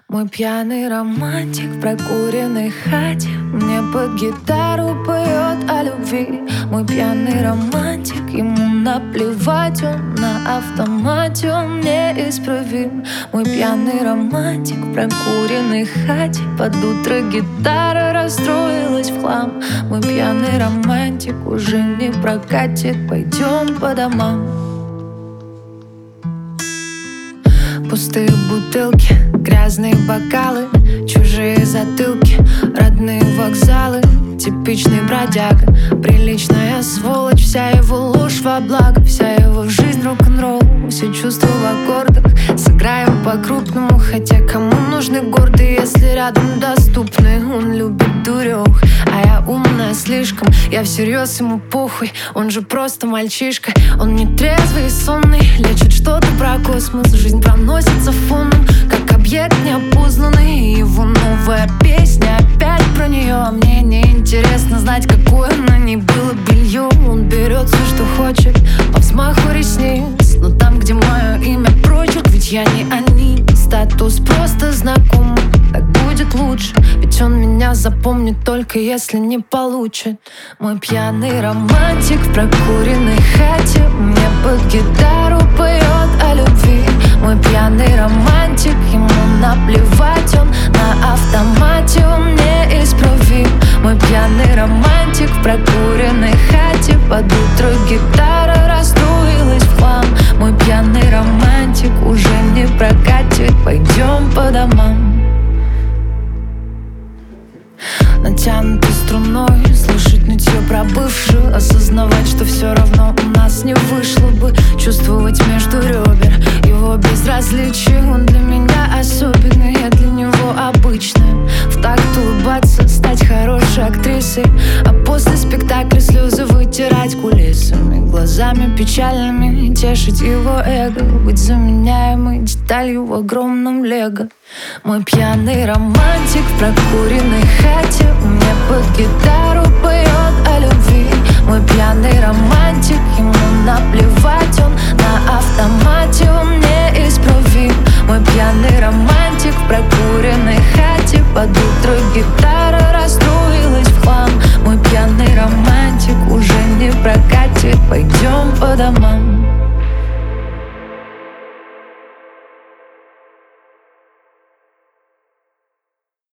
Мой пьяный романтик в прокуренной хате мне под гитару поет о любви. Мой пьяный романтик, ему наплевать, он на автомате, он неисправим. Мой пьяный романтик в прокуренной хате под утро гитара расстроилась в хлам. Мой пьяный романтик уже не прокатит, пойдем по домам. Пустые бутылки, грязные бокалы, чужие затылки, родные вокзалы. Типичный бродяга, приличная сволочь, вся его ложь во благо, вся его жизнь рок-н-ролл, все чувства в аккордах. Сыграем по-крупному, хотя кому нужны гордые, если рядом доступны. Он любит дурёх, а я умная слишком, я всерьез, ему похуй, он же просто мальчишка. Он не трезвый и сонный, лечит что-то про космос. Жизнь проносится фоном, как объект неопознанный. И его новая песня опять про нее, а мне не интересно знать, какое на ней было белье. Он берет все, что хочет, по взмаху ресниц, но там, где мое имя прочерк, ведь я не они. Статус просто знакомый, так будет лучше, ведь он меня запомнит только если не получит. Мой пьяный романтик в прокуренной хате мне под гитару поет о любви. Мой пьяный романтик, ему наплевать, он на автомате, он неисправим. Мой пьяный романтик в прокуренной хате под утро гитара расстроилась в хлам. Мой пьяный романтик уже не прокатит, пойдем по домам. Натянутой струной слышать нытье про бывшую, осознавать, что все равно у нас не вышло бы, чувствовать между ребер его безразличие. Он для меня особенный, я для него обычная. В такт улыбаться, стать хорошей актрисой, а после спектакля слезы вытирать кулисами, глазами печальными тешить его эго, быть заменяемой деталью в огромном лего. Мой пьяный романтик в прокуренной хате мне под гитару поет о любви. Мой пьяный романтик, ему наплевать, он на автомате, он